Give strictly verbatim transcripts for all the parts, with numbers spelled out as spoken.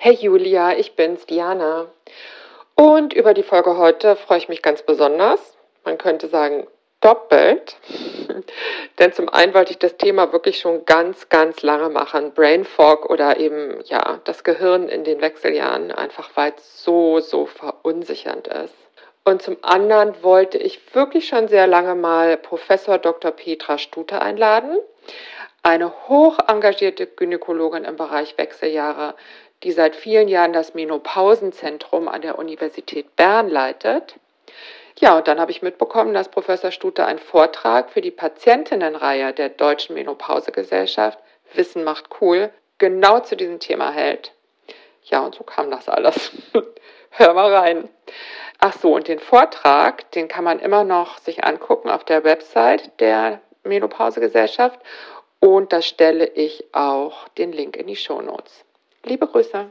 Hey Julia, ich bin's, Diana. Und über die Folge heute freue ich mich ganz besonders. Man könnte sagen, doppelt. Denn zum einen wollte ich das Thema wirklich schon ganz, ganz lange machen. Brain Fog oder eben, ja, das Gehirn in den Wechseljahren, einfach weil es so, so verunsichernd ist. Und zum anderen wollte ich wirklich schon sehr lange mal Professor Doktor Petra Stute einladen. Eine hoch engagierte Gynäkologin im Bereich Wechseljahre, die seit vielen Jahren das Menopausenzentrum an der Universität Bern leitet. Ja, und dann habe ich mitbekommen, dass Professor Stute einen Vortrag für die Patientinnenreihe der Deutschen Menopausegesellschaft Wissen macht cool genau zu diesem Thema hält. Ja, und so kam das alles. Hör mal rein. Ach so, und den Vortrag, den kann man immer noch sich angucken auf der Website der Menopausegesellschaft. Und da stelle ich auch den Link in die Shownotes. Liebe Grüße.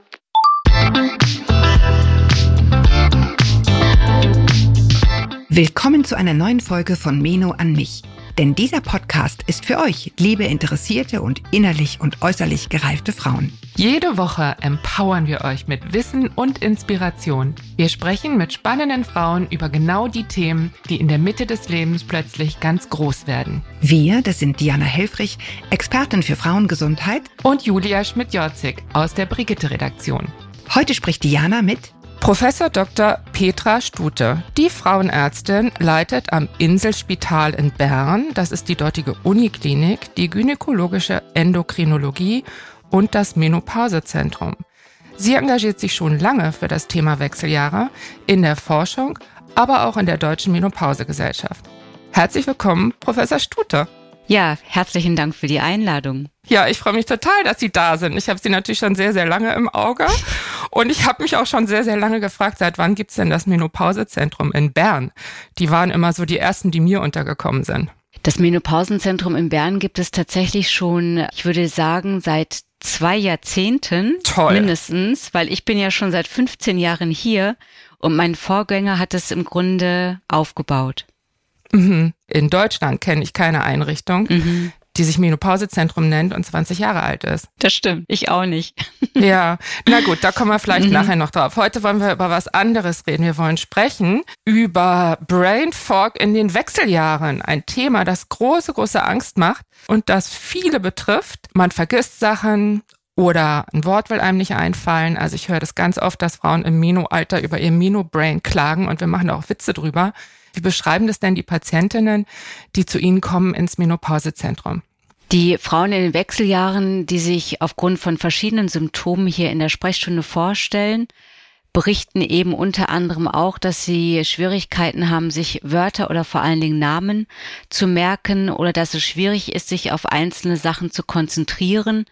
Willkommen zu einer neuen Folge von Meno an mich. Denn dieser Podcast ist für euch, liebe interessierte und innerlich und äußerlich gereifte Frauen. Jede Woche empowern wir euch mit Wissen und Inspiration. Wir sprechen mit spannenden Frauen über genau die Themen, die in der Mitte des Lebens plötzlich ganz groß werden. Wir, das sind Diana Helfrich, Expertin für Frauengesundheit, und Julia Schmidt-Jorzig aus der Brigitte-Redaktion. Heute spricht Diana mit Professor Doktor Petra Stute. Die Frauenärztin leitet am Inselspital in Bern, das ist die dortige Uniklinik, die gynäkologische Endokrinologie und das Menopausezentrum. Sie engagiert sich schon lange für das Thema Wechseljahre in der Forschung, aber auch in der Deutschen Menopausegesellschaft. Herzlich willkommen, Professor Stute. Ja, herzlichen Dank für die Einladung. Ja, ich freue mich total, dass Sie da sind. Ich habe Sie natürlich schon sehr, sehr lange im Auge und ich habe mich auch schon sehr, sehr lange gefragt, seit wann gibt's denn das Menopausezentrum in Bern? Die waren immer so die ersten, die mir untergekommen sind. Das Menopausenzentrum in Bern gibt es tatsächlich schon, ich würde sagen, seit zwei Jahrzehnten Toll. Mindestens, weil ich bin ja schon seit fünfzehn Jahren hier und mein Vorgänger hat es im Grunde aufgebaut. Mhm. In Deutschland kenne ich keine Einrichtung, Mhm. die sich Menopausezentrum nennt und zwanzig Jahre alt ist. Das stimmt, ich auch nicht. Ja, na gut, da kommen wir vielleicht Mhm. nachher noch drauf. Heute wollen wir über was anderes reden. Wir wollen sprechen über Brain Fog in den Wechseljahren. Ein Thema, das große, große Angst macht und das viele betrifft. Man vergisst Sachen oder ein Wort will einem nicht einfallen. Also ich höre das ganz oft, dass Frauen im Meno-Alter über ihr Meno-Brain klagen und wir machen da auch Witze drüber. Wie beschreiben das denn die Patientinnen, die zu Ihnen kommen ins Menopausezentrum? Die Frauen in den Wechseljahren, die sich aufgrund von verschiedenen Symptomen hier in der Sprechstunde vorstellen, berichten eben unter anderem auch, dass sie Schwierigkeiten haben, sich Wörter oder vor allen Dingen Namen zu merken oder dass es schwierig ist, sich auf einzelne Sachen zu konzentrieren.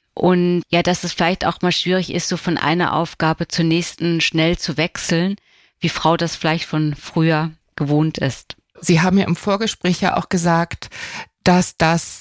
Und ja, dass es vielleicht auch mal schwierig ist, so von einer Aufgabe zur nächsten schnell zu wechseln, wie Frau das vielleicht von früher gewohnt ist. Sie haben ja im Vorgespräch ja auch gesagt, dass das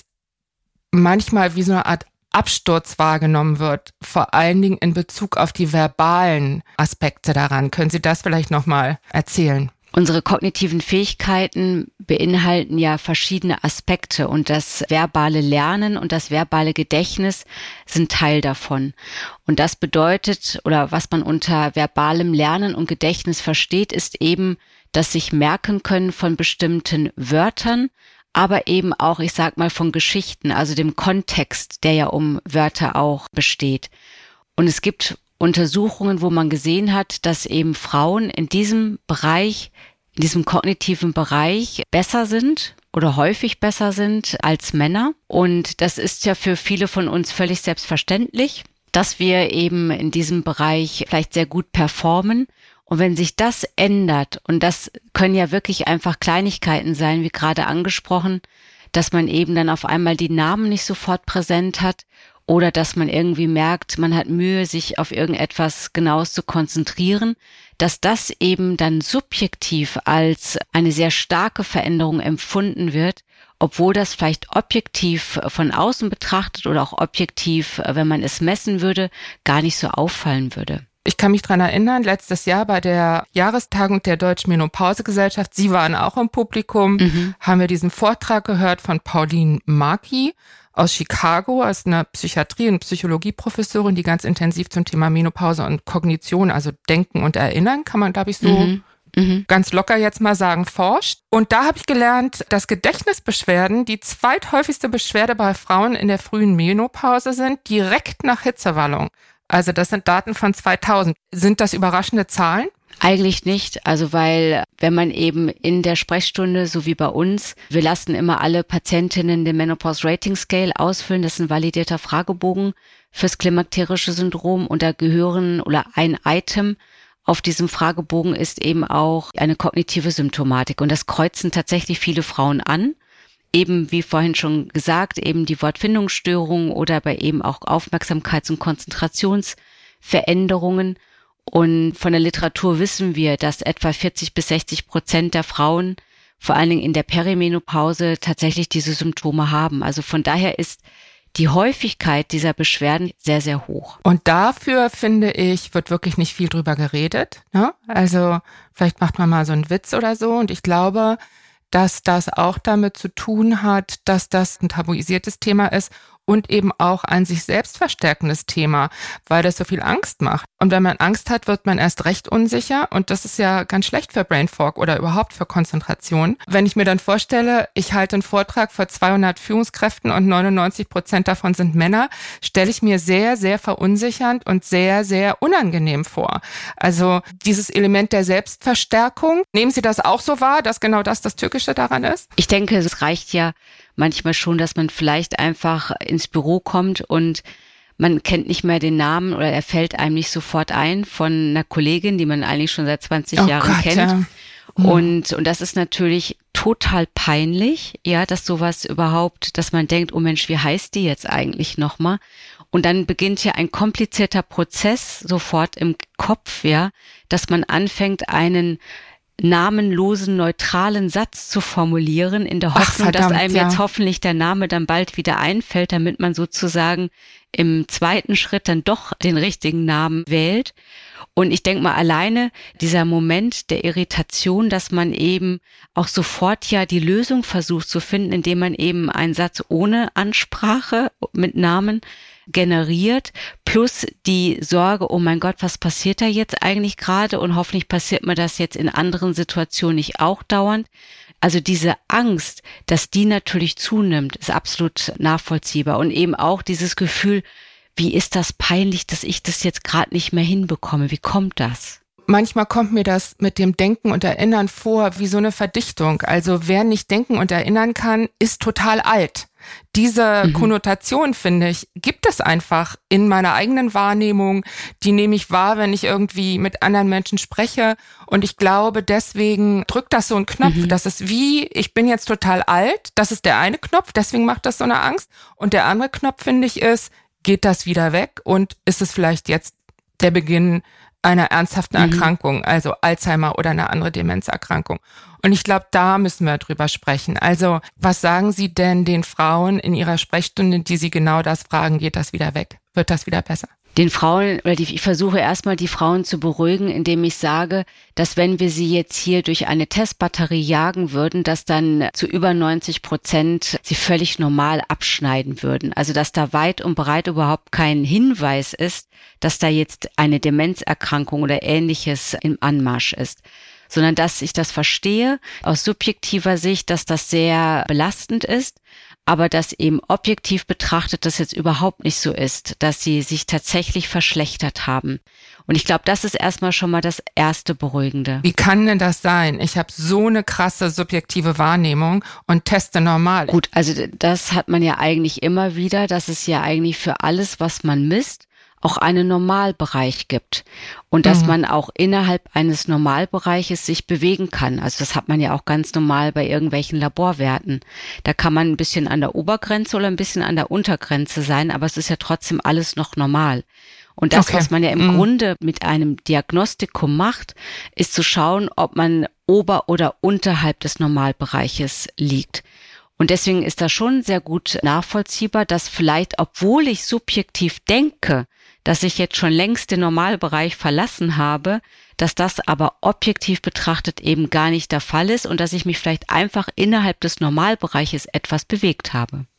manchmal wie so eine Art Absturz wahrgenommen wird, vor allen Dingen in Bezug auf die verbalen Aspekte daran. Können Sie das vielleicht nochmal erzählen? Unsere kognitiven Fähigkeiten beinhalten ja verschiedene Aspekte und das verbale Lernen und das verbale Gedächtnis sind Teil davon. Und das bedeutet, oder was man unter verbalem Lernen und Gedächtnis versteht, ist eben das sich merken können von bestimmten Wörtern, aber eben auch, ich sag mal, von Geschichten, also dem Kontext, der ja um Wörter auch besteht. Und es gibt Untersuchungen, wo man gesehen hat, dass eben Frauen in diesem Bereich, in diesem kognitiven Bereich besser sind oder häufig besser sind als Männer. Und das ist ja für viele von uns völlig selbstverständlich, dass wir eben in diesem Bereich vielleicht sehr gut performen. Und wenn sich das ändert, und das können ja wirklich einfach Kleinigkeiten sein, wie gerade angesprochen, dass man eben dann auf einmal die Namen nicht sofort präsent hat oder dass man irgendwie merkt, man hat Mühe, sich auf irgendetwas Genaues zu konzentrieren, dass das eben dann subjektiv als eine sehr starke Veränderung empfunden wird, obwohl das vielleicht objektiv von außen betrachtet oder auch objektiv, wenn man es messen würde, gar nicht so auffallen würde. Ich kann mich dran erinnern, letztes Jahr bei der Jahrestagung der Deutschen Menopausegesellschaft, Sie waren auch im Publikum, Mhm. haben wir diesen Vortrag gehört von Pauline Markey aus Chicago, ist eine Psychiatrie- und Psychologieprofessorin, die ganz intensiv zum Thema Menopause und Kognition, also Denken und Erinnern, kann man, glaube ich, so mhm. Mhm. ganz locker jetzt mal sagen, forscht. Und da habe ich gelernt, dass Gedächtnisbeschwerden die zweithäufigste Beschwerde bei Frauen in der frühen Menopause sind, direkt nach Hitzewallung. Also das sind Daten von zweitausend. Sind das überraschende Zahlen? Eigentlich nicht, also weil wenn man eben in der Sprechstunde, so wie bei uns, wir lassen immer alle Patientinnen den Menopause Rating Scale ausfüllen, das ist ein validierter Fragebogen fürs klimakterische Syndrom und da gehören oder ein Item auf diesem Fragebogen ist eben auch eine kognitive Symptomatik und das kreuzen tatsächlich viele Frauen an. Eben wie vorhin schon gesagt, eben die Wortfindungsstörungen oder bei eben auch Aufmerksamkeits- und Konzentrationsveränderungen. Und von der Literatur wissen wir, dass etwa vierzig bis sechzig Prozent der Frauen, vor allen Dingen in der Perimenopause, tatsächlich diese Symptome haben. Also von daher ist die Häufigkeit dieser Beschwerden sehr, sehr hoch. Und dafür, finde ich, wird wirklich nicht viel drüber geredet. Ne? Also vielleicht macht man mal so einen Witz oder so. Und ich glaube, dass das auch damit zu tun hat, dass das ein tabuisiertes Thema ist und eben auch ein sich selbst verstärkendes Thema, weil das so viel Angst macht. Und wenn man Angst hat, wird man erst recht unsicher und das ist ja ganz schlecht für Brain Fog oder überhaupt für Konzentration. Wenn ich mir dann vorstelle, ich halte einen Vortrag vor zweihundert Führungskräften und neunundneunzig Prozent davon sind Männer, stelle ich mir sehr, sehr verunsichernd und sehr, sehr unangenehm vor. Also dieses Element der Selbstverstärkung, nehmen Sie das auch so wahr, dass genau das das Tückische daran ist? Ich denke, es reicht ja manchmal schon, dass man vielleicht einfach ins Büro kommt und man kennt nicht mehr den Namen oder er fällt einem nicht sofort ein von einer Kollegin, die man eigentlich schon seit zwanzig oh Jahren Gott, kennt. Ja. Mhm. Und, und das ist natürlich total peinlich, ja, dass sowas überhaupt, dass man denkt, oh Mensch, wie heißt die jetzt eigentlich nochmal? Und dann beginnt ja ein komplizierter Prozess sofort im Kopf, ja, dass man anfängt, einen namenlosen, neutralen Satz zu formulieren, in der Hoffnung, Ach, verdammt, dass einem ja. jetzt hoffentlich der Name dann bald wieder einfällt, damit man sozusagen im zweiten Schritt dann doch den richtigen Namen wählt. Und ich denke mal, alleine dieser Moment der Irritation, dass man eben auch sofort ja die Lösung versucht zu finden, indem man eben einen Satz ohne Ansprache mit Namen generiert, plus die Sorge, oh mein Gott, was passiert da jetzt eigentlich gerade und hoffentlich passiert mir das jetzt in anderen Situationen nicht auch dauernd. Also diese Angst, dass die natürlich zunimmt, ist absolut nachvollziehbar und eben auch dieses Gefühl, wie ist das peinlich, dass ich das jetzt gerade nicht mehr hinbekomme, wie kommt das? Manchmal kommt mir das mit dem Denken und Erinnern vor wie so eine Verdichtung. Also wer nicht denken und erinnern kann, ist total alt. Diese mhm. Konnotation, finde ich, gibt es einfach in meiner eigenen Wahrnehmung. Die nehme ich wahr, wenn ich irgendwie mit anderen Menschen spreche. Und ich glaube, deswegen drückt das so einen Knopf. Mhm. Das ist wie, ich bin jetzt total alt. Das ist der eine Knopf, deswegen macht das so eine Angst. Und der andere Knopf, finde ich, ist, geht das wieder weg? Und ist es vielleicht jetzt der Beginn einer ernsthaften mhm. Erkrankung, also Alzheimer oder eine andere Demenzerkrankung? Und ich glaube, da müssen wir drüber sprechen. Also, was sagen Sie denn den Frauen in Ihrer Sprechstunde, die Sie genau das fragen, geht das wieder weg? Wird das wieder besser? Den Frauen, oder die, ich versuche erstmal die Frauen zu beruhigen, indem ich sage, dass wenn wir sie jetzt hier durch eine Testbatterie jagen würden, dass dann zu über neunzig Prozent sie völlig normal abschneiden würden. Also dass da weit und breit überhaupt kein Hinweis ist, dass da jetzt eine Demenzerkrankung oder Ähnliches im Anmarsch ist. Sondern dass ich das verstehe aus subjektiver Sicht, dass das sehr belastend ist, aber dass eben objektiv betrachtet das jetzt überhaupt nicht so ist, dass sie sich tatsächlich verschlechtert haben. Und ich glaube, das ist erstmal schon mal das erste Beruhigende. Wie kann denn das sein? Ich habe so eine krasse subjektive Wahrnehmung und teste normal. Gut, also das hat man ja eigentlich immer wieder, dass es ja eigentlich für alles, was man misst, auch einen Normalbereich gibt und dass mhm. man auch innerhalb eines Normalbereiches sich bewegen kann. Also das hat man ja auch ganz normal bei irgendwelchen Laborwerten. Da kann man ein bisschen an der Obergrenze oder ein bisschen an der Untergrenze sein, aber es ist ja trotzdem alles noch normal. Und das, okay. was man ja im mhm. Grunde mit einem Diagnostikum macht, ist zu schauen, ob man ober- oder unterhalb des Normalbereiches liegt. Und deswegen ist das schon sehr gut nachvollziehbar, dass vielleicht, obwohl ich subjektiv denke, dass ich jetzt schon längst den Normalbereich verlassen habe, dass das aber objektiv betrachtet eben gar nicht der Fall ist und dass ich mich vielleicht einfach innerhalb des Normalbereiches etwas bewegt habe.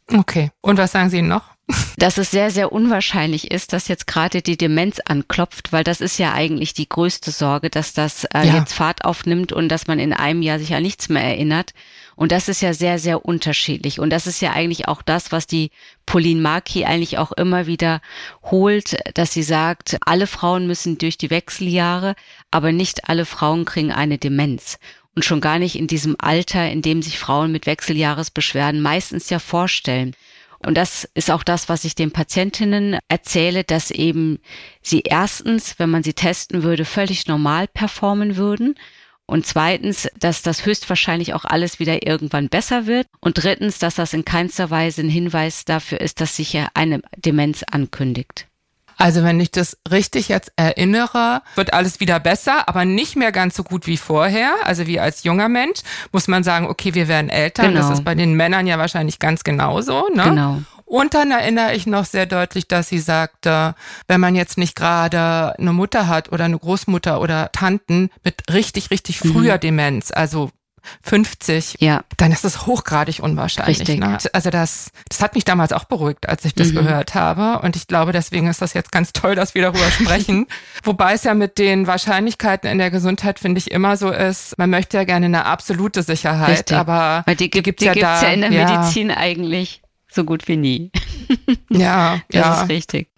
Okay. Und was sagen Sie noch? Dass es sehr, sehr unwahrscheinlich ist, dass jetzt gerade die Demenz anklopft, weil das ist ja eigentlich die größte Sorge, dass das äh, Ja. jetzt Fahrt aufnimmt und dass man in einem Jahr sich an nichts mehr erinnert. Und das ist ja sehr, sehr unterschiedlich. Und das ist ja eigentlich auch das, was die Pauline Marquis eigentlich auch immer wieder holt, dass sie sagt, alle Frauen müssen durch die Wechseljahre, aber nicht alle Frauen kriegen eine Demenz. Und schon gar nicht in diesem Alter, in dem sich Frauen mit Wechseljahresbeschwerden meistens ja vorstellen. Und das ist auch das, was ich den Patientinnen erzähle, dass eben sie erstens, wenn man sie testen würde, völlig normal performen würden. Und zweitens, dass das höchstwahrscheinlich auch alles wieder irgendwann besser wird. Und drittens, dass das in keinster Weise ein Hinweis dafür ist, dass sich ja eine Demenz ankündigt. Also wenn ich das richtig jetzt erinnere, wird alles wieder besser, aber nicht mehr ganz so gut wie vorher. Also wie als junger Mensch muss man sagen, okay, wir werden älter. Genau. Das ist bei den Männern ja wahrscheinlich ganz genauso. Ne? Genau. Und dann erinnere ich noch sehr deutlich, dass sie sagte, wenn man jetzt nicht gerade eine Mutter hat oder eine Großmutter oder Tanten mit richtig, richtig früher mhm. Demenz, also fünfzig, ja. dann ist es hochgradig unwahrscheinlich. Richtig. Ne? Also das, das hat mich damals auch beruhigt, als ich das mhm. gehört habe. Und ich glaube, deswegen ist das jetzt ganz toll, dass wir darüber sprechen. Wobei es ja mit den Wahrscheinlichkeiten in der Gesundheit, finde ich, immer so ist, man möchte ja gerne eine absolute Sicherheit, Richtig. aber Weil die, die gibt's die ja, gibt's da, ja in der ja. Medizin eigentlich so gut wie nie. Ja, das ja. ist richtig.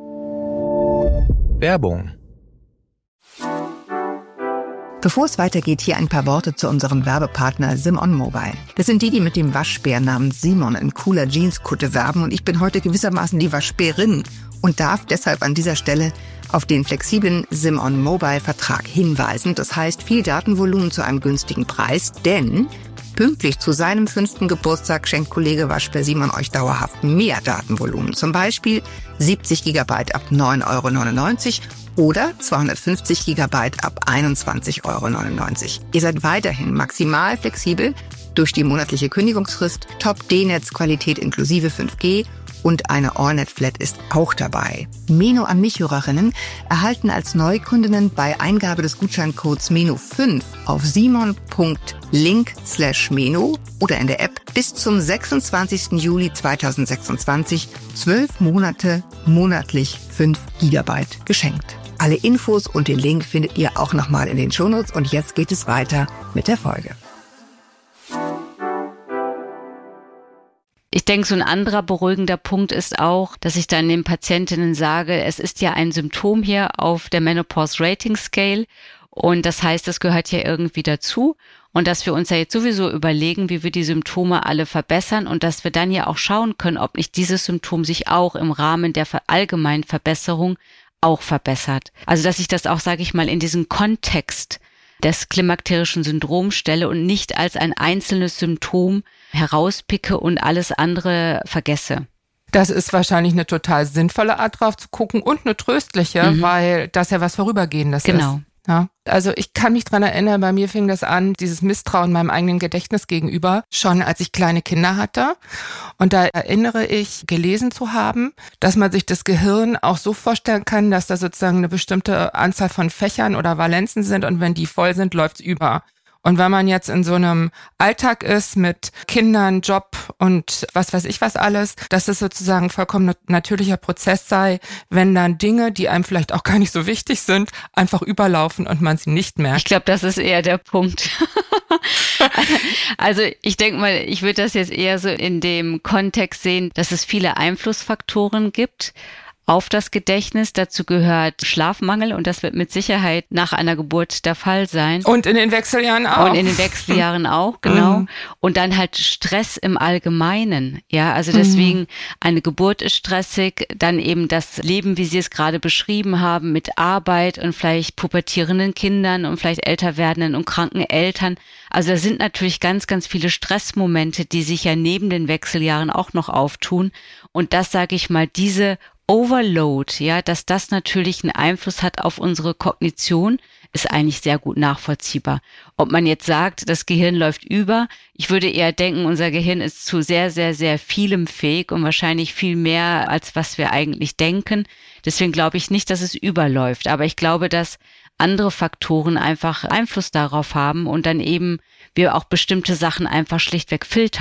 Werbung. Bevor es weitergeht, hier ein paar Worte zu unserem Werbepartner Simon Mobile. Das sind die, die mit dem Waschbär namens Simon in cooler Jeanskutte werben und ich bin heute gewissermaßen die Waschbärin und darf deshalb an dieser Stelle auf den flexiblen Simon Mobile Vertrag hinweisen. Das heißt viel Datenvolumen zu einem günstigen Preis, denn pünktlich zu seinem fünften Geburtstag schenkt Kollege Waschbär Simon euch dauerhaft mehr Datenvolumen. Zum Beispiel siebzig Gigabyte ab neun Euro neunundneunzig oder zweihundertfünfzig Gigabyte ab einundzwanzig Euro neunundneunzig. Ihr seid weiterhin maximal flexibel durch die monatliche Kündigungsfrist, Top-D-Netz-Qualität inklusive fünf G und eine AllNet-Flat ist auch dabei. Meno an mich Hörerinnen erhalten als Neukundinnen bei Eingabe des Gutscheincodes Meno fünf auf simon.link slash Meno oder in der App bis zum sechsundzwanzigsten Juli zweitausendsechsundzwanzig zwölf Monate monatlich fünf Gigabyte geschenkt. Alle Infos und den Link findet ihr auch nochmal in den Shownotes und jetzt geht es weiter mit der Folge. Ich denke, so ein anderer beruhigender Punkt ist auch, dass ich dann den Patientinnen sage, es ist ja ein Symptom hier auf der Menopause Rating Scale und das heißt, es gehört ja irgendwie dazu und dass wir uns ja jetzt sowieso überlegen, wie wir die Symptome alle verbessern und dass wir dann ja auch schauen können, ob nicht dieses Symptom sich auch im Rahmen der allgemeinen Verbesserung auch verbessert. Also dass ich das auch, sage ich mal, in diesen Kontext des klimakterischen Syndroms stelle und nicht als ein einzelnes Symptom herauspicke und alles andere vergesse. Das ist wahrscheinlich eine total sinnvolle Art drauf zu gucken und eine tröstliche, mhm. weil das ja was Vorübergehendes genau. ist. Ja, also ich kann mich dran erinnern, bei mir fing das an, dieses Misstrauen meinem eigenen Gedächtnis gegenüber, schon als ich kleine Kinder hatte. Und da erinnere ich, gelesen zu haben, dass man sich das Gehirn auch so vorstellen kann, dass da sozusagen eine bestimmte Anzahl von Fächern oder Valenzen sind und wenn die voll sind, läuft's über. Und wenn man jetzt in so einem Alltag ist mit Kindern, Job und was weiß ich was alles, dass es sozusagen ein vollkommen natürlicher Prozess sei, wenn dann Dinge, die einem vielleicht auch gar nicht so wichtig sind, einfach überlaufen und man sie nicht merkt. Ich glaube, das ist eher der Punkt. Also ich denke mal, ich würde das jetzt eher so in dem Kontext sehen, dass es viele Einflussfaktoren gibt auf das Gedächtnis. Dazu gehört Schlafmangel und das wird mit Sicherheit nach einer Geburt der Fall sein. Und in den Wechseljahren auch. Und in den Wechseljahren auch, genau. Und dann halt Stress im Allgemeinen. Ja, also deswegen eine Geburt ist stressig, dann eben das Leben, wie Sie es gerade beschrieben haben, mit Arbeit und vielleicht pubertierenden Kindern und vielleicht älter werdenden und kranken Eltern. Also da sind natürlich ganz, ganz viele Stressmomente, die sich ja neben den Wechseljahren auch noch auftun. Und das, sage ich mal, diese Overload, ja, dass das natürlich einen Einfluss hat auf unsere Kognition, ist eigentlich sehr gut nachvollziehbar. Ob man jetzt sagt, das Gehirn läuft über, ich würde eher denken, unser Gehirn ist zu sehr, sehr, sehr vielem fähig und wahrscheinlich viel mehr, als was wir eigentlich denken. Deswegen glaube ich nicht, dass es überläuft. Aber ich glaube, dass andere Faktoren einfach Einfluss darauf haben und dann eben wir auch bestimmte Sachen einfach schlichtweg filtern.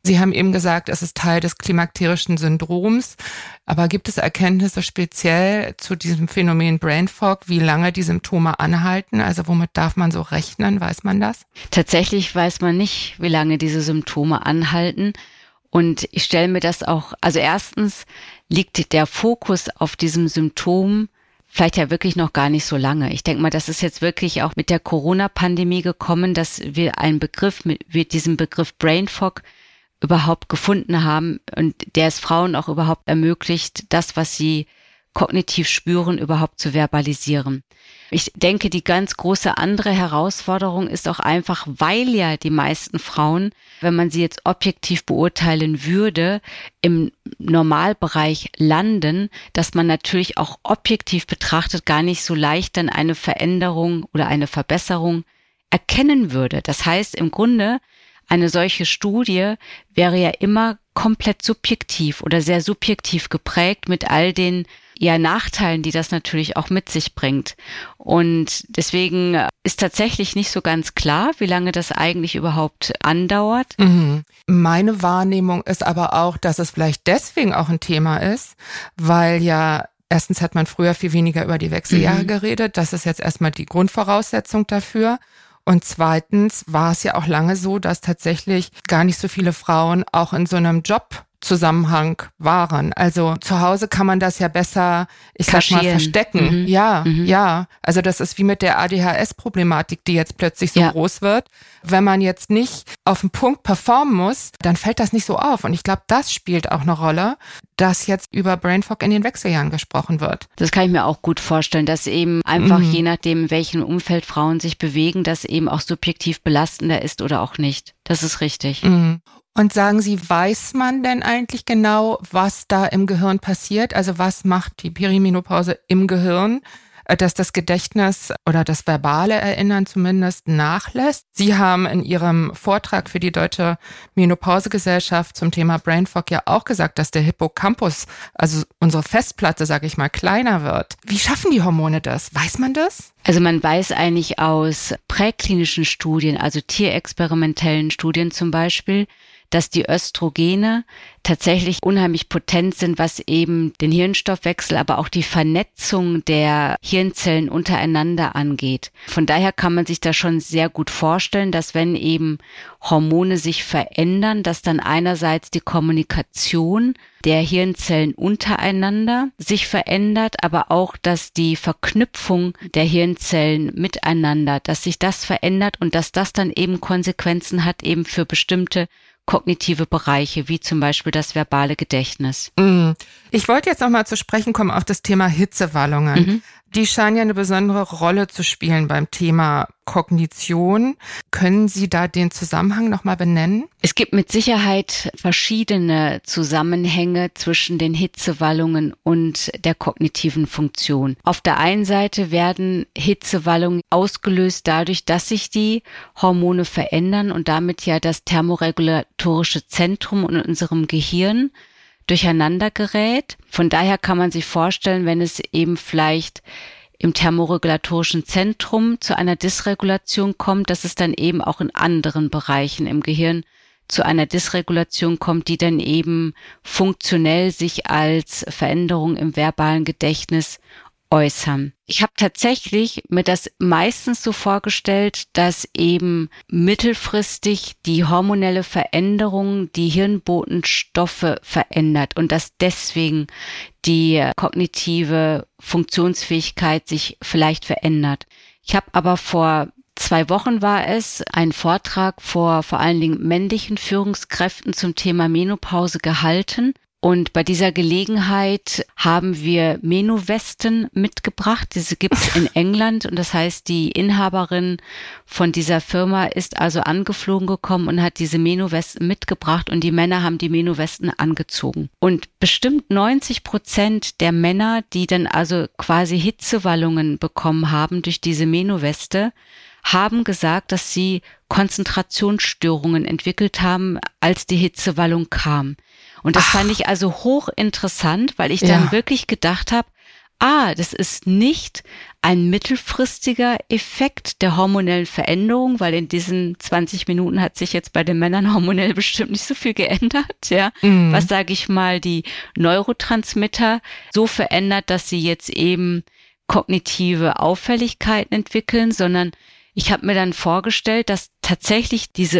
Sie haben eben gesagt, es ist Teil des klimakterischen Syndroms. Aber gibt es Erkenntnisse speziell zu diesem Phänomen Brain Fog, wie lange die Symptome anhalten? Also womit darf man so rechnen? Weiß man das? Tatsächlich weiß man nicht, wie lange diese Symptome anhalten. Und ich stelle mir das auch, also erstens liegt der Fokus auf diesem Symptom vielleicht ja wirklich noch gar nicht so lange. Ich denke mal, das ist jetzt wirklich auch mit der Corona-Pandemie gekommen, dass wir einen Begriff, mit, mit diesem Begriff Brain Fog überhaupt gefunden haben und der es Frauen auch überhaupt ermöglicht, das, was sie kognitiv spüren, überhaupt zu verbalisieren. Ich denke, die ganz große andere Herausforderung ist auch einfach, weil ja die meisten Frauen, wenn man sie jetzt objektiv beurteilen würde, im Normalbereich landen, dass man natürlich auch objektiv betrachtet gar nicht so leicht dann eine Veränderung oder eine Verbesserung erkennen würde. Das heißt, im Grunde, eine solche Studie wäre ja immer komplett subjektiv oder sehr subjektiv geprägt mit all den ja Nachteilen, die das natürlich auch mit sich bringt. Und deswegen ist tatsächlich nicht so ganz klar, wie lange das eigentlich überhaupt andauert. Mhm. Meine Wahrnehmung ist aber auch, dass es vielleicht deswegen auch ein Thema ist, weil ja erstens hat man früher viel weniger über die Wechseljahre mhm. geredet. Das ist jetzt erstmal die Grundvoraussetzung dafür. Und zweitens war es ja auch lange so, dass tatsächlich gar nicht so viele Frauen auch in so einem Jobzusammenhang waren. Also zu Hause kann man das ja besser, ich sag mal, verstecken. Mhm. Ja, mhm. ja. Also das ist wie mit der A D H S-Problematik, die jetzt plötzlich so ja. groß wird. Wenn man jetzt nicht auf den Punkt performen muss, dann fällt das nicht so auf. Und ich glaube, das spielt auch eine Rolle, dass jetzt über Brain Fog in den Wechseljahren gesprochen wird. Das kann ich mir auch gut vorstellen, dass eben einfach mhm. je nachdem, in welchem Umfeld Frauen sich bewegen, das eben auch subjektiv belastender ist oder auch nicht. Das ist richtig. Mhm. Und sagen Sie, weiß man denn eigentlich genau, was da im Gehirn passiert? Also was macht die Perimenopause im Gehirn, dass das Gedächtnis oder das verbale Erinnern zumindest nachlässt? Sie haben in Ihrem Vortrag für die Deutsche Menopausegesellschaft zum Thema Brain Fog ja auch gesagt, dass der Hippocampus, also unsere Festplatte, sage ich mal, kleiner wird. Wie schaffen die Hormone das? Weiß man das? Also man weiß eigentlich aus präklinischen Studien, also tierexperimentellen Studien zum Beispiel, dass die Östrogene tatsächlich unheimlich potent sind, was eben den Hirnstoffwechsel, aber auch die Vernetzung der Hirnzellen untereinander angeht. Von daher kann man sich da schon sehr gut vorstellen, dass wenn eben Hormone sich verändern, dass dann einerseits die Kommunikation der Hirnzellen untereinander sich verändert, aber auch, dass die Verknüpfung der Hirnzellen miteinander, dass sich das verändert und dass das dann eben Konsequenzen hat eben für bestimmte kognitive Bereiche, wie zum Beispiel das verbale Gedächtnis. Ich wollte jetzt noch mal zu sprechen kommen auf das Thema Hitzewallungen. Mhm. Die scheinen ja eine besondere Rolle zu spielen beim Thema Kognition. Können Sie da den Zusammenhang noch mal benennen? Es gibt mit Sicherheit verschiedene Zusammenhänge zwischen den Hitzewallungen und der kognitiven Funktion. Auf der einen Seite werden Hitzewallungen ausgelöst dadurch, dass sich die Hormone verändern und damit ja das thermoregulatorische Zentrum in unserem Gehirn durcheinander gerät. Von daher kann man sich vorstellen, wenn es eben vielleicht im thermoregulatorischen Zentrum zu einer Dysregulation kommt, dass es dann eben auch in anderen Bereichen im Gehirn zu einer Dysregulation kommt, die dann eben funktionell sich als Veränderung im verbalen Gedächtnis äußern. Ich habe tatsächlich mir das meistens so vorgestellt, dass eben mittelfristig die hormonelle Veränderung die Hirnbotenstoffe verändert und dass deswegen die kognitive Funktionsfähigkeit sich vielleicht verändert. Ich habe aber vor zwei Wochen war es, einen Vortrag vor vor allen Dingen männlichen Führungskräften zum Thema Menopause gehalten. Und bei dieser Gelegenheit haben wir Menowesten mitgebracht. Diese gibt es in England und das heißt, die Inhaberin von dieser Firma ist also angeflogen gekommen und hat diese Menowesten mitgebracht und die Männer haben die Menowesten angezogen. Und bestimmt neunzig Prozent der Männer, die dann also quasi Hitzewallungen bekommen haben durch diese Menoweste, haben gesagt, dass sie Konzentrationsstörungen entwickelt haben, als die Hitzewallung kam. Und das Ach. fand ich also hochinteressant, weil ich dann ja. wirklich gedacht habe, ah, das ist nicht ein mittelfristiger Effekt der hormonellen Veränderung, weil in diesen zwanzig Minuten hat sich jetzt bei den Männern hormonell bestimmt nicht so viel geändert, ja. Mhm. Was, sage ich mal, die Neurotransmitter so verändert, dass sie jetzt eben kognitive Auffälligkeiten entwickeln, sondern ich habe mir dann vorgestellt, dass tatsächlich diese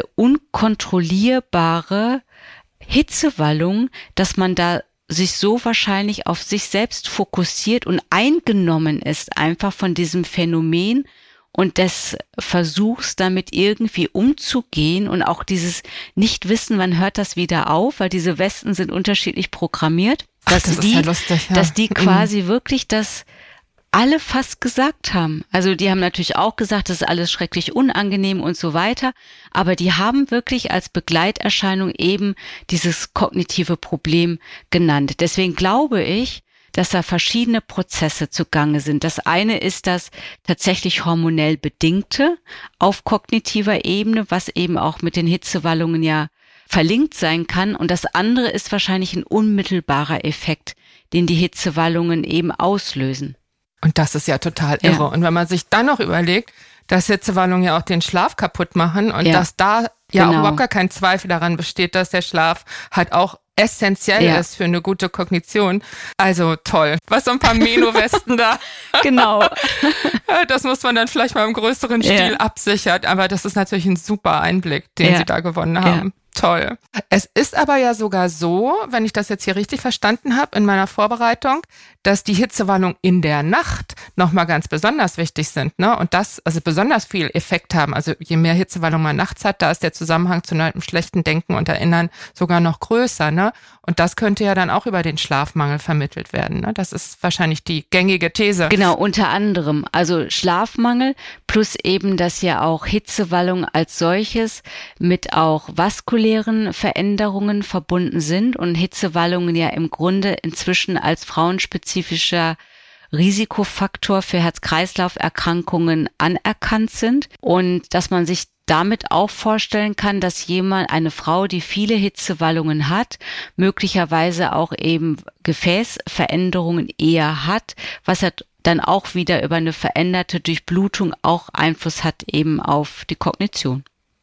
unkontrollierbare Hitzewallung, dass man da sich so wahrscheinlich auf sich selbst fokussiert und eingenommen ist einfach von diesem Phänomen und des Versuchs, damit irgendwie umzugehen und auch dieses Nichtwissen, wann hört das wieder auf, weil diese Westen sind unterschiedlich programmiert, Ach, dass das die, ist ja lustig, ja. dass die quasi mhm. wirklich das alle fast gesagt haben. Also die haben natürlich auch gesagt, das ist alles schrecklich unangenehm und so weiter, aber die haben wirklich als Begleiterscheinung eben dieses kognitive Problem genannt. Deswegen glaube ich, dass da verschiedene Prozesse zugange sind. Das eine ist das tatsächlich hormonell Bedingte auf kognitiver Ebene, was eben auch mit den Hitzewallungen ja verlinkt sein kann. Und das andere ist wahrscheinlich ein unmittelbarer Effekt, den die Hitzewallungen eben auslösen. Und das ist ja total irre. Ja. Und wenn man sich dann noch überlegt, dass Hitzewallungen ja auch den Schlaf kaputt machen und ja. dass da ja genau. auch überhaupt gar kein Zweifel daran besteht, dass der Schlaf halt auch essentiell ja. ist für eine gute Kognition. Also toll. Was so ein paar Meno-Westen da. Genau. Das muss man dann vielleicht mal im größeren Stil ja. absichern. Aber das ist natürlich ein super Einblick, den ja. Sie da gewonnen haben. Ja. Toll. Es ist aber ja sogar so, wenn ich das jetzt hier richtig verstanden habe in meiner Vorbereitung, dass die Hitzewallungen in der Nacht nochmal ganz besonders wichtig sind, ne? Und das, also besonders viel Effekt haben. Also je mehr Hitzewallung man nachts hat, da ist der Zusammenhang zu einem schlechten Denken und Erinnern sogar noch größer, ne? Und das könnte ja dann auch über den Schlafmangel vermittelt werden, ne? Das ist wahrscheinlich die gängige These. Genau, unter anderem. Also Schlafmangel plus eben, dass ja auch Hitzewallung als solches mit auch vaskulären Veränderungen verbunden sind und Hitzewallungen ja im Grunde inzwischen als frauenspezifischer Risikofaktor für Herz-Kreislauf-Erkrankungen anerkannt sind und dass man sich damit auch vorstellen kann, dass jemand, eine Frau, die viele Hitzewallungen hat, möglicherweise auch eben Gefäßveränderungen eher hat, was hat dann auch wieder über eine veränderte Durchblutung auch Einfluss hat eben auf die Kognition.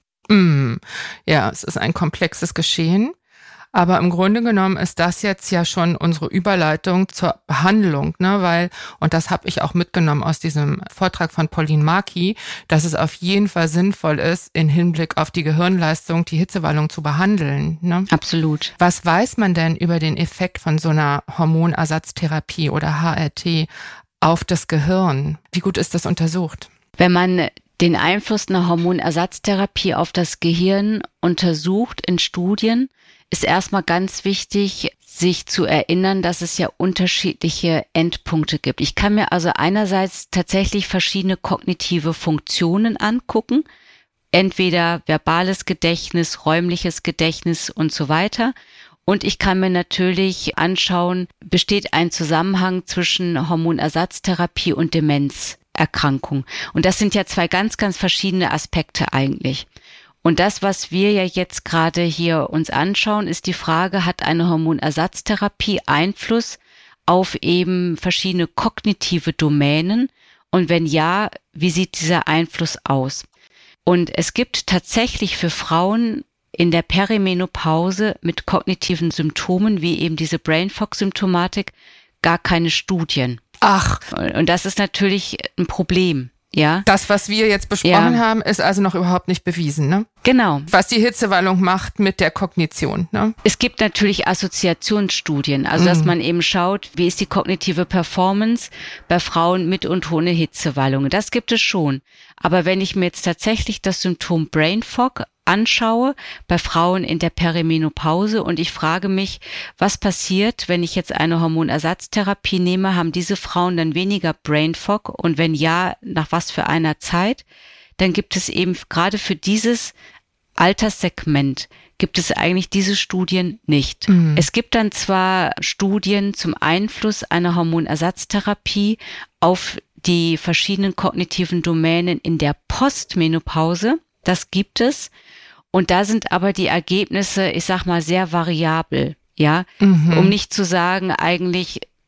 Mm, ja, es ist ein komplexes Geschehen, aber im Grunde genommen ist das jetzt ja schon unsere Überleitung zur Behandlung, ne, weil, und das habe ich auch mitgenommen aus diesem Vortrag von Pauline Markey, dass es auf jeden Fall sinnvoll ist, in Hinblick auf die Gehirnleistung die Hitzewallung zu behandeln, ne? Absolut. Was weiß man denn über den Effekt von so einer Hormonersatztherapie oder H R T auf das Gehirn? Wie gut ist das untersucht? Wenn man den Einfluss einer Hormonersatztherapie auf das Gehirn untersucht in Studien, ist erstmal ganz wichtig, sich zu erinnern, dass es ja unterschiedliche Endpunkte gibt. Ich kann mir also einerseits tatsächlich verschiedene kognitive Funktionen angucken, entweder verbales Gedächtnis, räumliches Gedächtnis und so weiter. Und ich kann mir natürlich anschauen, besteht ein Zusammenhang zwischen Hormonersatztherapie und Demenzerkrankung. Und das sind ja zwei ganz, ganz verschiedene Aspekte eigentlich. Und das, was wir ja jetzt gerade hier uns anschauen, ist die Frage, hat eine Hormonersatztherapie Einfluss auf eben verschiedene kognitive Domänen? Und wenn ja, wie sieht dieser Einfluss aus? Und es gibt tatsächlich für Frauen in der Perimenopause mit kognitiven Symptomen, wie eben diese Brain Fog-Symptomatik, gar keine Studien. Ach. Und das ist natürlich ein Problem. Ja. Das, was wir jetzt besprochen ja. haben, ist also noch überhaupt nicht bewiesen, ne? Genau. Was die Hitzewallung macht mit der Kognition, ne? Es gibt natürlich Assoziationsstudien, also mhm. dass man eben schaut, wie ist die kognitive Performance bei Frauen mit und ohne Hitzewallungen. Das gibt es schon. Aber wenn ich mir jetzt tatsächlich das Symptom Brain Fog anschaue bei Frauen in der Perimenopause und ich frage mich, was passiert, wenn ich jetzt eine Hormonersatztherapie nehme, haben diese Frauen dann weniger Brain Fog und wenn ja, nach was für einer Zeit? Dann gibt es eben gerade für dieses Alterssegment gibt es eigentlich diese Studien nicht. Mhm. Es gibt dann zwar Studien zum Einfluss einer Hormonersatztherapie auf die verschiedenen kognitiven Domänen in der Postmenopause. Das gibt es. Und da sind aber die Ergebnisse, ich sag mal, sehr variabel, ja. Mhm. Um nicht zu sagen, eigentlich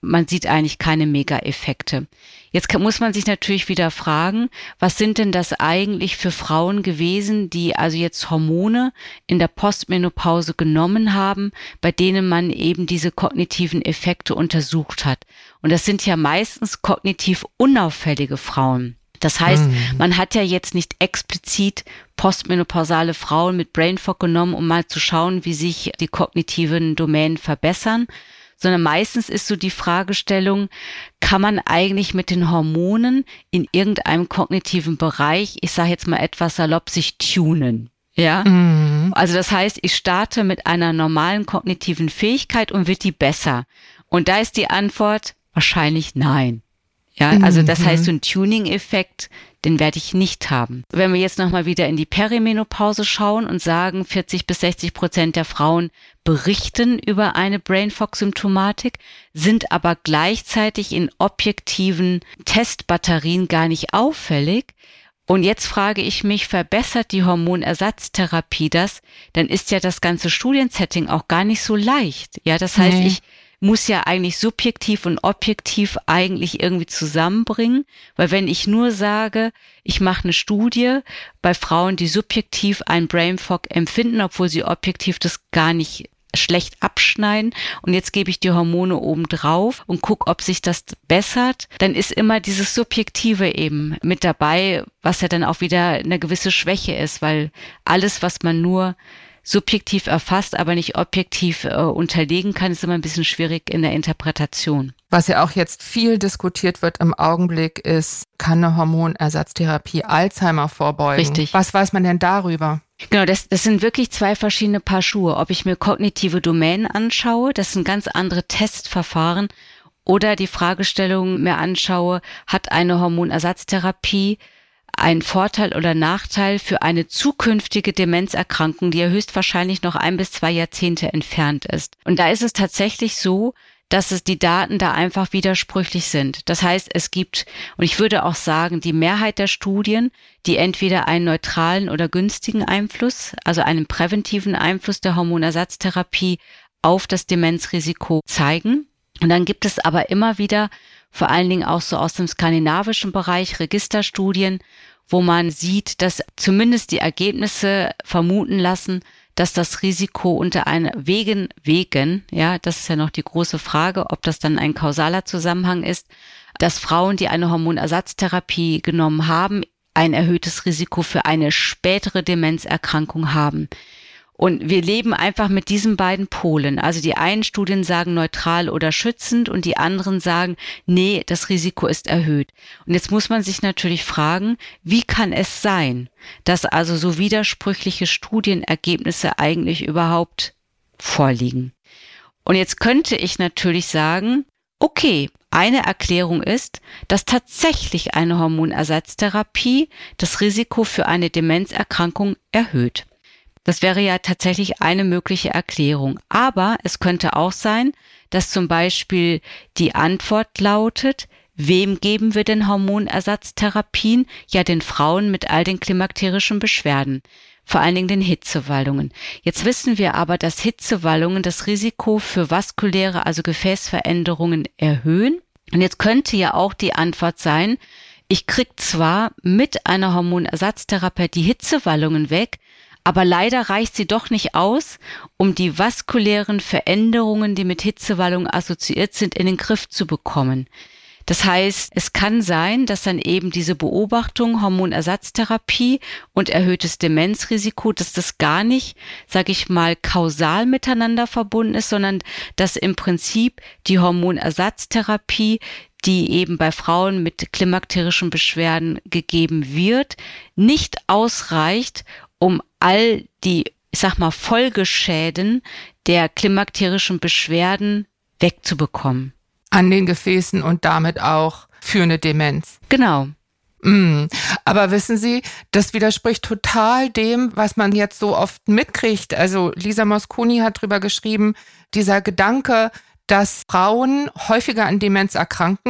man sieht eigentlich keine Mega-Effekte. Jetzt kann, muss man sich natürlich wieder fragen, was sind denn das eigentlich für Frauen gewesen, die also jetzt Hormone in der Postmenopause genommen haben, bei denen man eben diese kognitiven Effekte untersucht hat. Und das sind ja meistens kognitiv unauffällige Frauen. Das heißt, mhm. man hat ja jetzt nicht explizit postmenopausale Frauen mit Brain Fog genommen, um mal zu schauen, wie sich die kognitiven Domänen verbessern, sondern meistens ist so die Fragestellung, kann man eigentlich mit den Hormonen in irgendeinem kognitiven Bereich, ich sage jetzt mal etwas salopp, sich tunen? Ja, mhm. Also das heißt, ich starte mit einer normalen kognitiven Fähigkeit und wird die besser? Und da ist die Antwort wahrscheinlich nein. Ja, also das mhm. heißt, so ein Tuning-Effekt, den werde ich nicht haben. Wenn wir jetzt nochmal wieder in die Perimenopause schauen und sagen, vierzig bis sechzig Prozent der Frauen berichten über eine Brain Fog-Symptomatik, sind aber gleichzeitig in objektiven Testbatterien gar nicht auffällig. Und jetzt frage ich mich, verbessert die Hormonersatztherapie das? Dann ist ja das ganze Studiensetting auch gar nicht so leicht. Ja, das heißt, nee. ich muss ja eigentlich subjektiv und objektiv eigentlich irgendwie zusammenbringen, weil wenn ich nur sage, ich mache eine Studie bei Frauen, die subjektiv einen Brain Fog empfinden, obwohl sie objektiv das gar nicht schlecht abschneiden und jetzt gebe ich die Hormone oben drauf und gucke, ob sich das bessert, dann ist immer dieses Subjektive eben mit dabei, was ja dann auch wieder eine gewisse Schwäche ist, weil alles, was man nur subjektiv erfasst, aber nicht objektiv äh, unterlegen kann, ist immer ein bisschen schwierig in der Interpretation. Was ja auch jetzt viel diskutiert wird im Augenblick ist, kann eine Hormonersatztherapie Alzheimer vorbeugen? Richtig. Was weiß man denn darüber? Genau, das, das sind wirklich zwei verschiedene Paar Schuhe. Ob ich mir kognitive Domänen anschaue, das sind ganz andere Testverfahren, oder die Fragestellung mir anschaue, hat eine Hormonersatztherapie ein Vorteil oder Nachteil für eine zukünftige Demenzerkrankung, die ja höchstwahrscheinlich noch ein bis zwei Jahrzehnte entfernt ist. Und da ist es tatsächlich so, dass es die Daten da einfach widersprüchlich sind. Das heißt, es gibt, und ich würde auch sagen, die Mehrheit der Studien, die entweder einen neutralen oder günstigen Einfluss, also einen präventiven Einfluss der Hormonersatztherapie auf das Demenzrisiko zeigen. Und dann gibt es aber immer wieder vor allen Dingen auch so aus dem skandinavischen Bereich Registerstudien, wo man sieht, dass zumindest die Ergebnisse vermuten lassen, dass das Risiko unter einer wegen, wegen, ja, das ist ja noch die große Frage, ob das dann ein kausaler Zusammenhang ist, dass Frauen, die eine Hormonersatztherapie genommen haben, ein erhöhtes Risiko für eine spätere Demenzerkrankung haben. Und wir leben einfach mit diesen beiden Polen. Also die einen Studien sagen neutral oder schützend und die anderen sagen, nee, das Risiko ist erhöht. Und jetzt muss man sich natürlich fragen, wie kann es sein, dass also so widersprüchliche Studienergebnisse eigentlich überhaupt vorliegen? Und jetzt könnte ich natürlich sagen, okay, eine Erklärung ist, dass tatsächlich eine Hormonersatztherapie das Risiko für eine Demenzerkrankung erhöht. Das wäre ja tatsächlich eine mögliche Erklärung. Aber es könnte auch sein, dass zum Beispiel die Antwort lautet, wem geben wir denn Hormonersatztherapien? Ja, den Frauen mit all den klimakterischen Beschwerden, vor allen Dingen den Hitzewallungen. Jetzt wissen wir aber, dass Hitzewallungen das Risiko für vaskuläre, also Gefäßveränderungen erhöhen. Und jetzt könnte ja auch die Antwort sein, ich krieg zwar mit einer Hormonersatztherapie die Hitzewallungen weg, aber leider reicht sie doch nicht aus, um die vaskulären Veränderungen, die mit Hitzewallungen assoziiert sind, in den Griff zu bekommen. Das heißt, es kann sein, dass dann eben diese Beobachtung Hormonersatztherapie und erhöhtes Demenzrisiko, dass das gar nicht, sage ich mal, kausal miteinander verbunden ist, sondern dass im Prinzip die Hormonersatztherapie, die eben bei Frauen mit klimakterischen Beschwerden gegeben wird, nicht ausreicht, um all die, ich sag mal, Folgeschäden der klimakterischen Beschwerden wegzubekommen. An den Gefäßen und damit auch für eine Demenz. Genau. Mm. Aber wissen Sie, das widerspricht total dem, was man jetzt so oft mitkriegt. Also Lisa Mosconi hat drüber geschrieben, dieser Gedanke, dass Frauen häufiger an Demenz erkranken,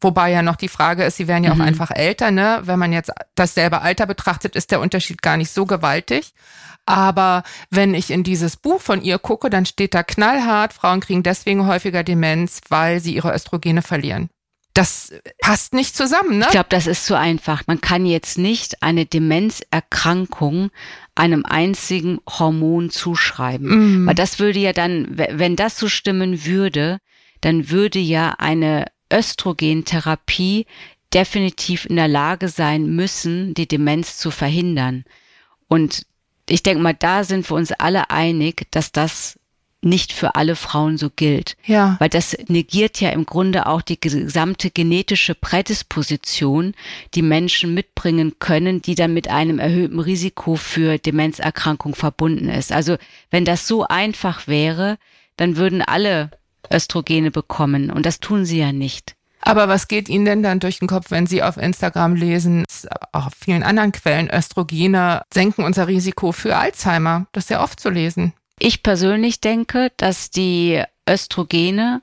Wobei ja noch die Frage ist, sie werden ja Mhm. auch einfach älter, ne? Wenn man jetzt dasselbe Alter betrachtet, ist der Unterschied gar nicht so gewaltig. Aber wenn ich in dieses Buch von ihr gucke, dann steht da knallhart, Frauen kriegen deswegen häufiger Demenz, weil sie ihre Östrogene verlieren. Das passt nicht zusammen, ne? Ich glaube, das ist zu einfach. Man kann jetzt nicht eine Demenzerkrankung einem einzigen Hormon zuschreiben. Mm. Weil das würde ja dann, wenn das so stimmen würde, dann würde ja eine Östrogentherapie definitiv in der Lage sein müssen, die Demenz zu verhindern. Und ich denke mal, da sind wir uns alle einig, dass das nicht für alle Frauen so gilt. Ja. Weil das negiert ja im Grunde auch die gesamte genetische Prädisposition, die Menschen mitbringen können, die dann mit einem erhöhten Risiko für Demenzerkrankung verbunden ist. Also wenn das so einfach wäre, dann würden alle Östrogene bekommen und das tun sie ja nicht. Aber was geht Ihnen denn dann durch den Kopf, wenn Sie auf Instagram lesen, auch auf vielen anderen Quellen, Östrogene senken unser Risiko für Alzheimer? Das ist ja oft zu lesen. Ich persönlich denke, dass die Östrogene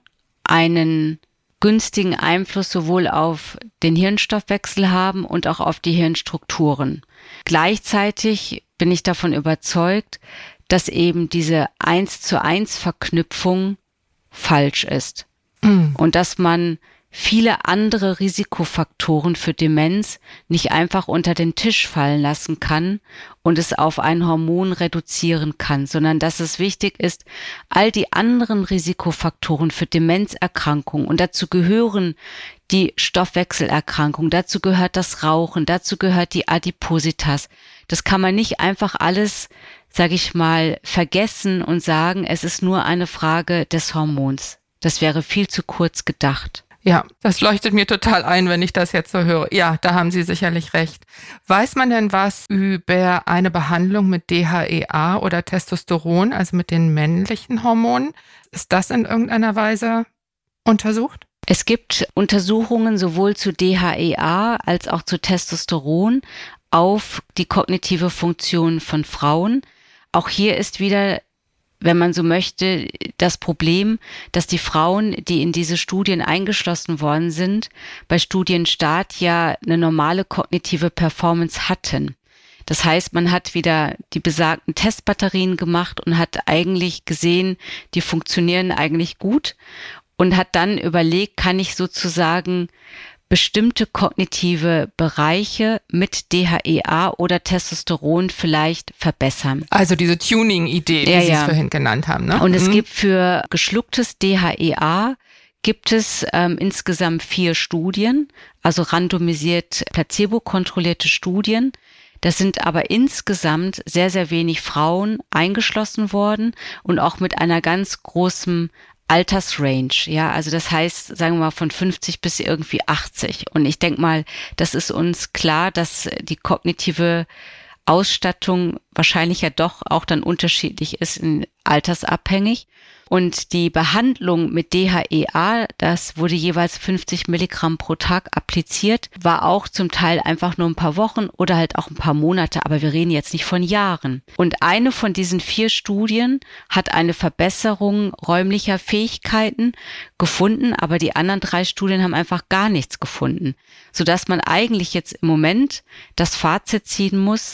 einen günstigen Einfluss sowohl auf den Hirnstoffwechsel haben und auch auf die Hirnstrukturen. Gleichzeitig bin ich davon überzeugt, dass eben diese eins zu eins Verknüpfung falsch ist. Mhm. Und dass man viele andere Risikofaktoren für Demenz nicht einfach unter den Tisch fallen lassen kann und es auf ein Hormon reduzieren kann, sondern dass es wichtig ist, all die anderen Risikofaktoren für Demenzerkrankungen, und dazu gehören die Stoffwechselerkrankung, dazu gehört das Rauchen, dazu gehört die Adipositas. Das kann man nicht einfach alles, sage ich mal, vergessen und sagen, es ist nur eine Frage des Hormons. Das wäre viel zu kurz gedacht. Ja, das leuchtet mir total ein, wenn ich das jetzt so höre. Ja, da haben Sie sicherlich recht. Weiß man denn was über eine Behandlung mit D H E A oder Testosteron, also mit den männlichen Hormonen? Ist das in irgendeiner Weise untersucht? Es gibt Untersuchungen sowohl zu D H E A als auch zu Testosteron auf die kognitive Funktion von Frauen. Auch hier ist wieder, wenn man so möchte, das Problem, dass die Frauen, die in diese Studien eingeschlossen worden sind, bei Studienstart ja eine normale kognitive Performance hatten. Das heißt, man hat wieder die besagten Testbatterien gemacht und hat eigentlich gesehen, die funktionieren eigentlich gut und hat dann überlegt, kann ich sozusagen bestimmte kognitive Bereiche mit D H E A oder Testosteron vielleicht verbessern. Also diese Tuning-Idee, die Ja, Sie ja. es vorhin genannt haben, ne? Und es Mhm. gibt für geschlucktes D H E A gibt es ähm, insgesamt vier Studien, also randomisiert, placebo-kontrollierte Studien. Das sind aber insgesamt sehr, sehr wenig Frauen eingeschlossen worden und auch mit einer ganz großen Altersrange, ja, also das heißt, sagen wir mal von fünfzig bis irgendwie achtzig. Und ich denke mal, das ist uns klar, dass die kognitive Ausstattung wahrscheinlich ja doch auch dann unterschiedlich ist, in altersabhängig. Und die Behandlung mit D H E A, das wurde jeweils fünfzig Milligramm pro Tag appliziert, war auch zum Teil einfach nur ein paar Wochen oder halt auch ein paar Monate, aber wir reden jetzt nicht von Jahren. Und eine von diesen vier Studien hat eine Verbesserung räumlicher Fähigkeiten gefunden, aber die anderen drei Studien haben einfach gar nichts gefunden, sodass man eigentlich jetzt im Moment das Fazit ziehen muss,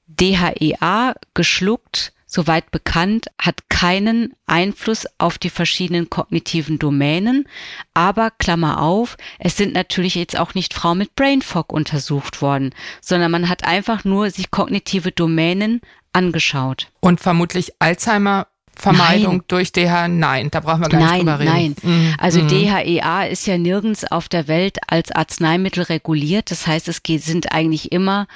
D H E A geschluckt, soweit bekannt, hat keinen Einfluss auf die verschiedenen kognitiven Domänen. Aber, Klammer auf, es sind natürlich jetzt auch nicht Frauen mit Brain Fog untersucht worden, sondern man hat einfach nur sich kognitive Domänen angeschaut. Und vermutlich Alzheimer-Vermeidung Nein. durch D H E A? Nein, da brauchen wir gar nicht Nein, drüber reden. nein. Mhm. Also Mhm. D H E A ist ja nirgends auf der Welt als Arzneimittel reguliert. Das heißt, es geht, sind eigentlich immer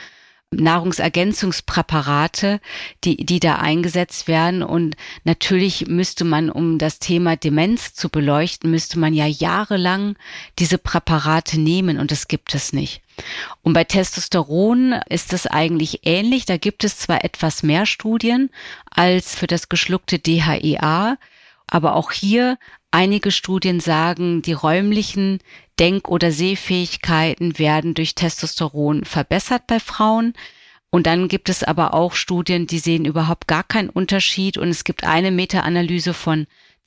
Nahrungsergänzungspräparate, die, die da eingesetzt werden. Und natürlich müsste man, um das Thema Demenz zu beleuchten, müsste man ja jahrelang diese Präparate nehmen und das gibt es nicht. Und bei Testosteron ist es eigentlich ähnlich. Da gibt es zwar etwas mehr Studien als für das geschluckte D H E A, aber auch hier einige Studien sagen, die räumlichen Denk- oder Sehfähigkeiten werden durch Testosteron verbessert bei Frauen. Und dann gibt es aber auch Studien, die sehen überhaupt gar keinen Unterschied. Und es gibt eine Meta-Analyse von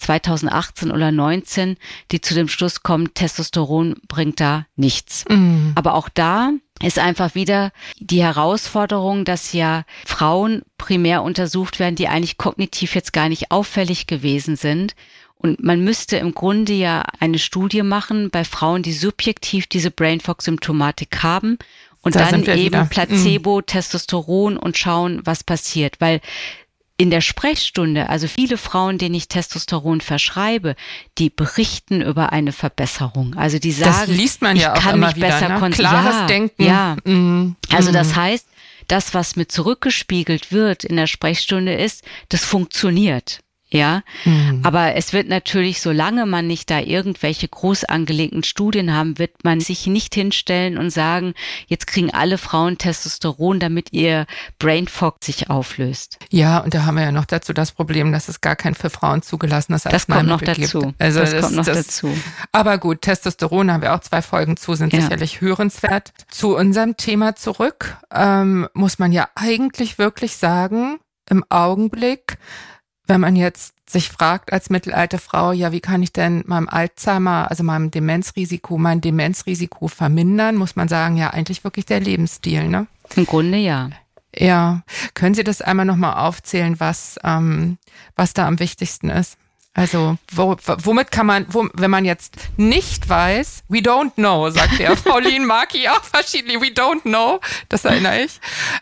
zweitausendachtzehn oder neunzehn, die zu dem Schluss kommen, Testosteron bringt da nichts. Mhm. Aber auch da ist einfach wieder die Herausforderung, dass ja Frauen primär untersucht werden, die eigentlich kognitiv jetzt gar nicht auffällig gewesen sind. Und man müsste im Grunde ja eine Studie machen bei Frauen, die subjektiv diese Brain Fog-Symptomatik haben und da dann eben wieder. Placebo, mhm. Testosteron und schauen, was passiert. Weil in der Sprechstunde, also viele Frauen, denen ich Testosteron verschreibe, die berichten über eine Verbesserung. Also die sagen, das liest man ja ich auch kann immer mich wieder, besser ne? konzentrieren. Klares Ja, Denken. Ja. Mhm. Also das heißt, das, was mir zurückgespiegelt wird in der Sprechstunde ist, das funktioniert. Ja, mhm. aber es wird natürlich, solange man nicht da irgendwelche groß angelegten Studien haben, wird man sich nicht hinstellen und sagen, jetzt kriegen alle Frauen Testosteron, damit ihr Brain Fog sich auflöst. Ja, und da haben wir ja noch dazu das Problem, dass es gar kein für Frauen zugelassenes Arzneimittel gibt. Das kommt noch dazu. Also das, das kommt noch das, dazu. Aber gut, Testosteron haben wir auch zwei Folgen zu, sind ja. sicherlich hörenswert. Zu unserem Thema zurück, ähm, muss man ja eigentlich wirklich sagen, im Augenblick, wenn man jetzt sich fragt als mittelalte Frau, ja, wie kann ich denn meinem Alzheimer, also meinem Demenzrisiko, mein Demenzrisiko vermindern, muss man sagen, ja, eigentlich wirklich der Lebensstil, ne? Im Grunde ja. Ja. Können Sie das einmal nochmal aufzählen, was, ähm, was da am wichtigsten ist? Also, wo, womit kann man, wo, wenn man jetzt nicht weiß, we don't know, sagt ja Pauline Markey auch verschiedentlich, we don't know, das erinnere ich.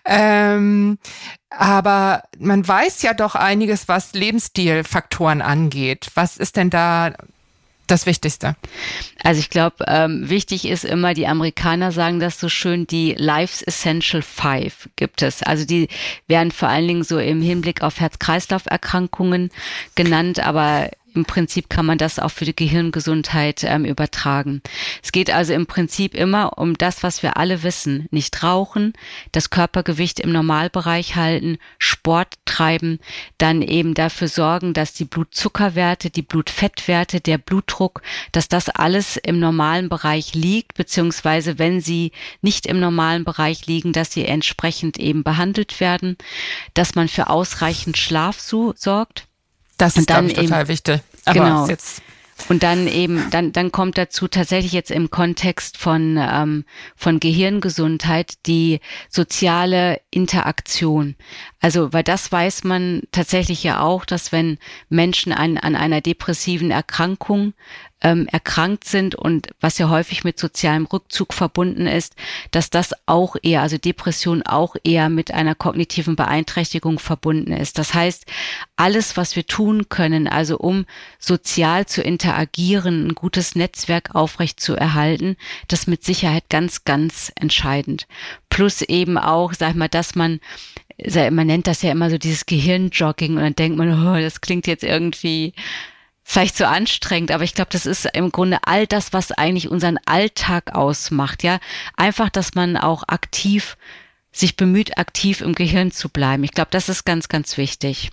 Ähm, aber man weiß ja doch einiges, was Lebensstilfaktoren angeht. Was ist denn da das Wichtigste? Also ich glaube, ähm, wichtig ist immer, die Amerikaner sagen das so schön, die Life's Essential Five gibt es. Also die werden vor allen Dingen so im Hinblick auf Herz-Kreislauf-Erkrankungen genannt, aber im Prinzip kann man das auch für die Gehirngesundheit ähm, übertragen. Es geht also im Prinzip immer um das, was wir alle wissen. Nicht rauchen, das Körpergewicht im Normalbereich halten, Sport treiben, dann eben dafür sorgen, dass die Blutzuckerwerte, die Blutfettwerte, der Blutdruck, dass das alles im normalen Bereich liegt, beziehungsweise wenn sie nicht im normalen Bereich liegen, dass sie entsprechend eben behandelt werden, dass man für ausreichend Schlaf so, sorgt. Das ist, glaube ich, total wichtig. Aber genau. Jetzt Und dann eben, dann, dann kommt dazu tatsächlich jetzt im Kontext von, ähm, von Gehirngesundheit die soziale Interaktion. Also, weil das weiß man tatsächlich ja auch, dass wenn Menschen an, an einer depressiven Erkrankung ähm, erkrankt sind und was ja häufig mit sozialem Rückzug verbunden ist, dass das auch eher, also Depression auch eher mit einer kognitiven Beeinträchtigung verbunden ist. Das heißt, alles, was wir tun können, also um sozial zu interagieren, ein gutes Netzwerk aufrecht zu erhalten, das mit Sicherheit ganz, ganz entscheidend. Plus eben auch, sag ich mal, dass man man nennt das ja immer so dieses Gehirnjogging und dann denkt man, oh, das klingt jetzt irgendwie vielleicht so anstrengend, aber ich glaube, das ist im Grunde all das, was eigentlich unseren Alltag ausmacht, ja. Einfach, dass man auch aktiv, sich bemüht, aktiv im Gehirn zu bleiben. Ich glaube, das ist ganz, ganz wichtig.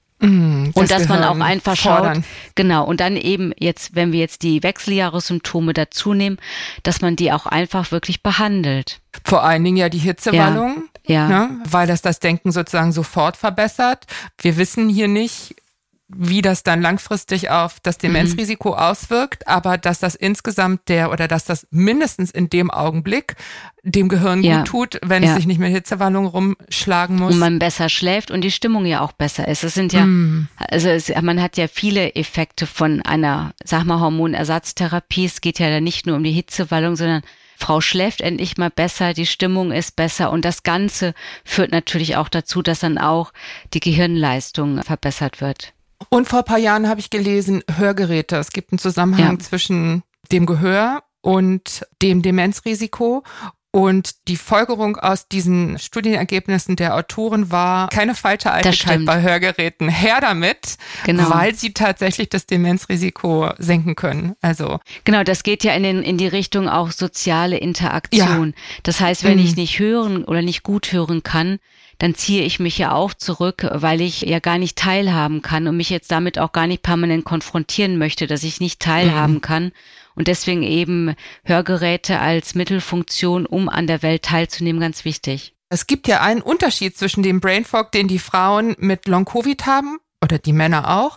Mm, das und dass Gehirn man auch einfach fordern. schaut, genau, und dann eben jetzt, wenn wir jetzt die Wechseljahressymptome dazu nehmen, dass man die auch einfach wirklich behandelt. Vor allen Dingen ja die Hitzewallung, ja, ja. Ne, weil das das Denken sozusagen sofort verbessert. Wir wissen hier nicht, wie das dann langfristig auf das Demenzrisiko mhm. auswirkt, aber dass das insgesamt der oder dass das mindestens in dem Augenblick dem Gehirn ja. gut tut, wenn ja. es sich nicht mit Hitzewallung rumschlagen muss. Und man besser schläft und die Stimmung ja auch besser ist. Es sind ja, mm. also es, man hat ja viele Effekte von einer, sag mal, Hormonersatztherapie. Es geht ja dann nicht nur um die Hitzewallung, sondern Frau schläft endlich mal besser, die Stimmung ist besser und das Ganze führt natürlich auch dazu, dass dann auch die Gehirnleistung verbessert wird. Und vor ein paar Jahren habe ich gelesen, Hörgeräte. Es gibt einen Zusammenhang ja. zwischen dem Gehör und dem Demenzrisiko. Und die Folgerung aus diesen Studienergebnissen der Autoren war keine falsche Eitelkeit bei Hörgeräten. Her damit, genau. weil sie tatsächlich das Demenzrisiko senken können. Also genau, das geht ja in, den, in die Richtung auch soziale Interaktion. Ja. Das heißt, wenn mhm. ich nicht hören oder nicht gut hören kann, dann ziehe ich mich ja auch zurück, weil ich ja gar nicht teilhaben kann und mich jetzt damit auch gar nicht permanent konfrontieren möchte, dass ich nicht teilhaben mhm. kann. Und deswegen eben Hörgeräte als Mittelfunktion, um an der Welt teilzunehmen, ganz wichtig. Es gibt ja einen Unterschied zwischen dem Brain Fog, den die Frauen mit Long-Covid haben, oder die Männer auch,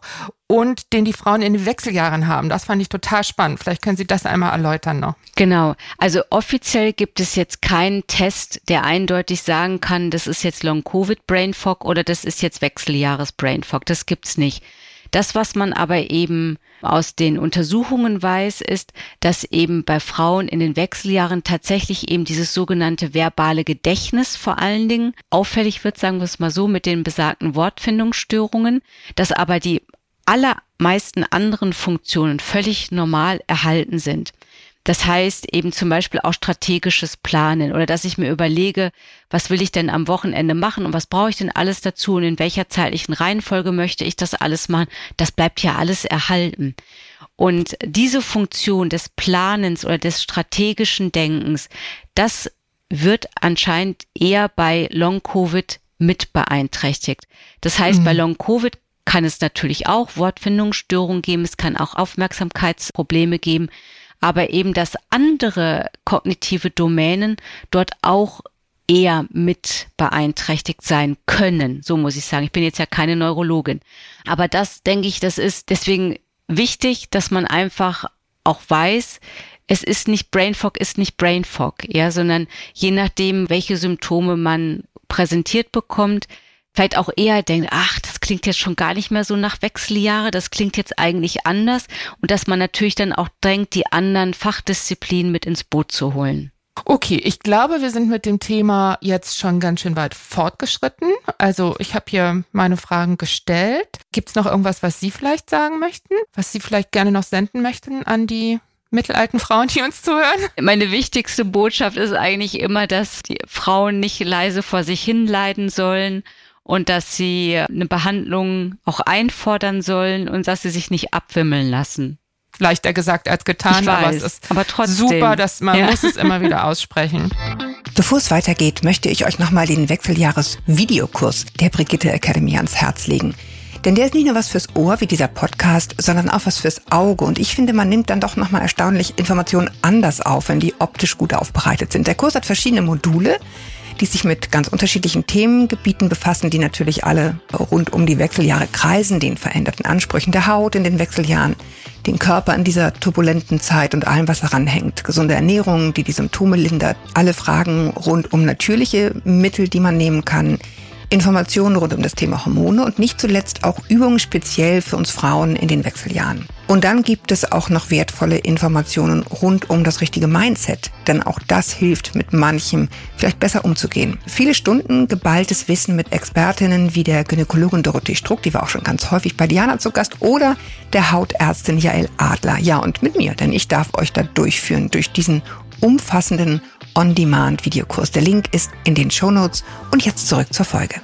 und den die Frauen in den Wechseljahren haben. Das fand ich total spannend. Vielleicht können Sie das einmal erläutern noch. Genau. Also offiziell gibt es jetzt keinen Test, der eindeutig sagen kann, das ist jetzt Long-Covid Brain Fog oder das ist jetzt Wechseljahres Brain Fog. Das gibt's nicht. Das, was man aber eben aus den Untersuchungen weiß, ist, dass eben bei Frauen in den Wechseljahren tatsächlich eben dieses sogenannte verbale Gedächtnis vor allen Dingen auffällig wird, sagen wir es mal so, mit den besagten Wortfindungsstörungen, dass aber die allermeisten anderen Funktionen völlig normal erhalten sind. Das heißt eben zum Beispiel auch strategisches Planen oder dass ich mir überlege, was will ich denn am Wochenende machen und was brauche ich denn alles dazu und in welcher zeitlichen Reihenfolge möchte ich das alles machen. Das bleibt ja alles erhalten. Und diese Funktion des Planens oder des strategischen Denkens, das wird anscheinend eher bei Long-Covid mit beeinträchtigt. Das heißt, mhm. bei Long-Covid kann es natürlich auch Wortfindungsstörungen geben, es kann auch Aufmerksamkeitsprobleme geben, aber eben, dass andere kognitive Domänen dort auch eher mit beeinträchtigt sein können. So muss ich sagen. Ich bin jetzt ja keine Neurologin. Aber das, denke ich, das ist deswegen wichtig, dass man einfach auch weiß, es ist nicht Brain Fog, ist nicht Brain Fog, ja, sondern je nachdem, welche Symptome man präsentiert bekommt, vielleicht auch eher denkt, ach, das klingt jetzt schon gar nicht mehr so nach Wechseljahre, das klingt jetzt eigentlich anders und dass man natürlich dann auch drängt, die anderen Fachdisziplinen mit ins Boot zu holen. Okay, ich glaube, wir sind mit dem Thema jetzt schon ganz schön weit fortgeschritten. Also ich habe hier meine Fragen gestellt. Gibt es noch irgendwas, was Sie vielleicht sagen möchten, was Sie vielleicht gerne noch senden möchten an die mittelalten Frauen, die uns zuhören? Meine wichtigste Botschaft ist eigentlich immer, dass die Frauen nicht leise vor sich hin leiden sollen, und dass sie eine Behandlung auch einfordern sollen und dass sie sich nicht abwimmeln lassen. Leichter gesagt als getan, ich weiß, aber es ist aber trotzdem. super, dass man ja. muss es immer wieder aussprechen. Bevor es weitergeht, möchte ich euch nochmal den Wechseljahres-Videokurs der Brigitte Academy ans Herz legen. Denn der ist nicht nur was fürs Ohr wie dieser Podcast, sondern auch was fürs Auge. Und ich finde, man nimmt dann doch nochmal erstaunlich Informationen anders auf, wenn die optisch gut aufbereitet sind. Der Kurs hat verschiedene Module, die sich mit ganz unterschiedlichen Themengebieten befassen, die natürlich alle rund um die Wechseljahre kreisen, den veränderten Ansprüchen der Haut in den Wechseljahren, den Körper in dieser turbulenten Zeit und allem, was daran hängt. Gesunde Ernährung, die die Symptome lindert, alle Fragen rund um natürliche Mittel, die man nehmen kann, Informationen rund um das Thema Hormone und nicht zuletzt auch Übungen speziell für uns Frauen in den Wechseljahren. Und dann gibt es auch noch wertvolle Informationen rund um das richtige Mindset, denn auch das hilft, mit manchem vielleicht besser umzugehen. Viele Stunden geballtes Wissen mit Expertinnen wie der Gynäkologin Dorothee Struck, die war auch schon ganz häufig bei Diana zu Gast, oder der Hautärztin Jael Adler. Ja, und mit mir, denn ich darf euch da durchführen durch diesen umfassenden On-Demand-Videokurs. Der Link ist in den Shownotes. Und jetzt zurück zur Folge.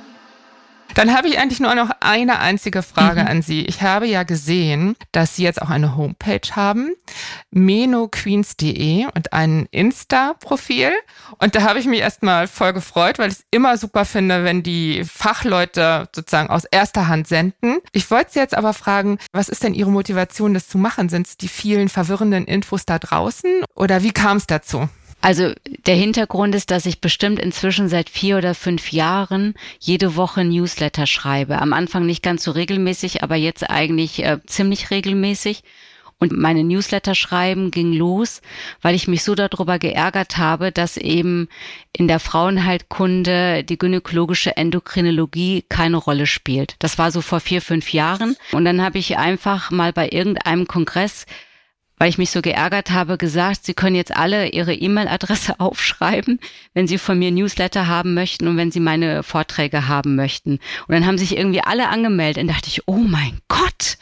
Dann habe ich eigentlich nur noch eine einzige Frage Mhm. an Sie. Ich habe ja gesehen, dass Sie jetzt auch eine Homepage haben, menoqueens punkt de, und ein Insta-Profil. Und da habe ich mich erstmal voll gefreut, weil ich es immer super finde, wenn die Fachleute sozusagen aus erster Hand senden. Ich wollte Sie jetzt aber fragen, was ist denn Ihre Motivation, das zu machen? Sind es die vielen verwirrenden Infos da draußen oder wie kam es dazu? Also der Hintergrund ist, dass ich bestimmt inzwischen seit vier oder fünf Jahren jede Woche Newsletter schreibe. Am Anfang nicht ganz so regelmäßig, aber jetzt eigentlich äh, ziemlich regelmäßig. Und meine Newsletter schreiben ging los, weil ich mich so darüber geärgert habe, dass eben in der Frauenheilkunde die gynäkologische Endokrinologie keine Rolle spielt. Das war so vor vier, fünf Jahren. Und dann habe ich einfach mal bei irgendeinem Kongress, weil ich mich so geärgert habe, gesagt, Sie können jetzt alle Ihre E-Mail-Adresse aufschreiben, wenn Sie von mir Newsletter haben möchten und wenn Sie meine Vorträge haben möchten. Und dann haben sich irgendwie alle angemeldet und dachte ich, oh mein Gott.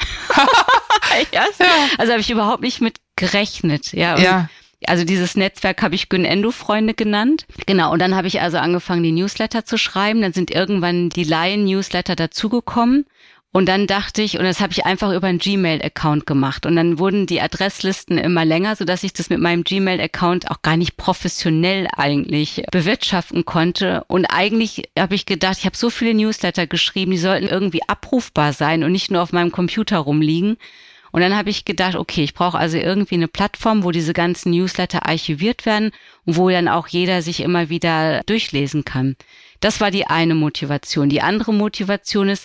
ja, also habe ich überhaupt nicht mit gerechnet. Ja, und Ja. also dieses Netzwerk habe ich Gyn-Endo-Freunde genannt. Genau, und dann habe ich also angefangen, die Newsletter zu schreiben. Dann sind irgendwann die Laien-Newsletter dazugekommen. Und dann dachte ich, und das habe ich einfach über einen Gmail-Account gemacht. Und dann wurden die Adresslisten immer länger, sodass ich das mit meinem Gmail-Account auch gar nicht professionell eigentlich bewirtschaften konnte. Und eigentlich habe ich gedacht, ich habe so viele Newsletter geschrieben, die sollten irgendwie abrufbar sein und nicht nur auf meinem Computer rumliegen. Und dann habe ich gedacht, okay, ich brauche also irgendwie eine Plattform, wo diese ganzen Newsletter archiviert werden und wo dann auch jeder sich immer wieder durchlesen kann. Das war die eine Motivation. Die andere Motivation ist,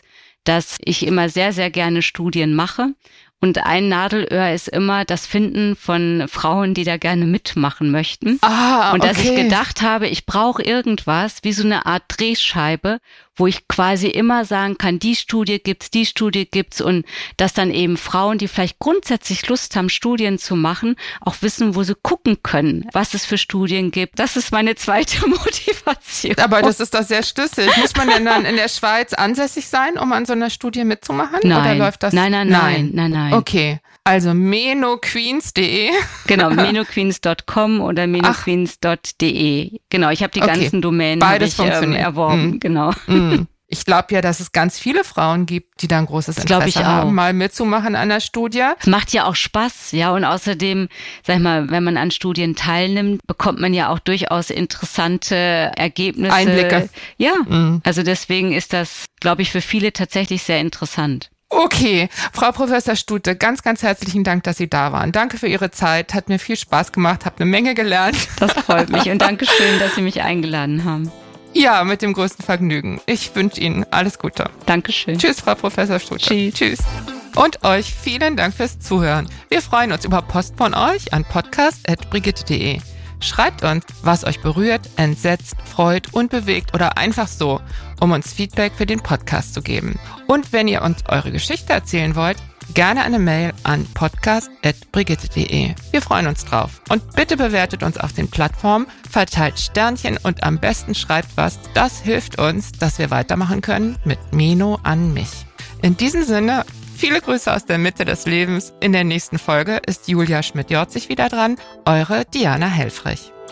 dass ich immer sehr, sehr gerne Studien mache. Und ein Nadelöhr ist immer das Finden von Frauen, die da gerne mitmachen möchten. Ah, und dass okay. ich gedacht habe, ich brauche irgendwas wie so eine Art Drehscheibe, wo ich quasi immer sagen kann, die Studie gibt's, die Studie gibt's und dass dann eben Frauen, die vielleicht grundsätzlich Lust haben, Studien zu machen, auch wissen, wo sie gucken können, was es für Studien gibt. Das ist meine zweite Motivation. Aber das ist doch sehr schlüssig. Muss man denn dann in der Schweiz ansässig sein, um an so einer Studie mitzumachen? Nein. Oder läuft das? Nein, nein, nein, nein, nein. Okay. Also menoqueens punkt de. Genau, menoqueens punkt com oder menoqueens punkt de. Genau, ich habe die Okay. ganzen Domänen Beides hab ich, ähm, funktioniert. erworben. Mhm. Genau. Mm. Ich glaube ja, dass es ganz viele Frauen gibt, die da ein großes Das glaub Interesse ich auch. haben, mal mitzumachen an der Studie. Es macht ja auch Spaß, ja, und außerdem, sag ich mal, wenn man an Studien teilnimmt, bekommt man ja auch durchaus interessante Ergebnisse. Einblicke. Ja, Mhm. also deswegen ist das, glaube ich, für viele tatsächlich sehr interessant. Okay, Frau Professor Stute, ganz, ganz herzlichen Dank, dass Sie da waren. Danke für Ihre Zeit, hat mir viel Spaß gemacht, habe eine Menge gelernt. Das freut mich und Dankeschön, dass Sie mich eingeladen haben. Ja, mit dem größten Vergnügen. Ich wünsche Ihnen alles Gute. Dankeschön. Tschüss, Frau Professor Stute. Tschüss. Tschüss. Und euch vielen Dank fürs Zuhören. Wir freuen uns über Post von euch an podcast at brigitte punkt de. Schreibt uns, was euch berührt, entsetzt, freut und bewegt oder einfach so, um uns Feedback für den Podcast zu geben. Und wenn ihr uns eure Geschichte erzählen wollt, gerne eine Mail an podcast at brigitte punkt de. Wir freuen uns drauf. Und bitte bewertet uns auf den Plattformen, verteilt Sternchen und am besten schreibt was. Das hilft uns, dass wir weitermachen können mit Meno an mich. In diesem Sinne, viele Grüße aus der Mitte des Lebens. In der nächsten Folge ist Julia Schmidt-Jorzig wieder dran. Eure Diana Helfrich.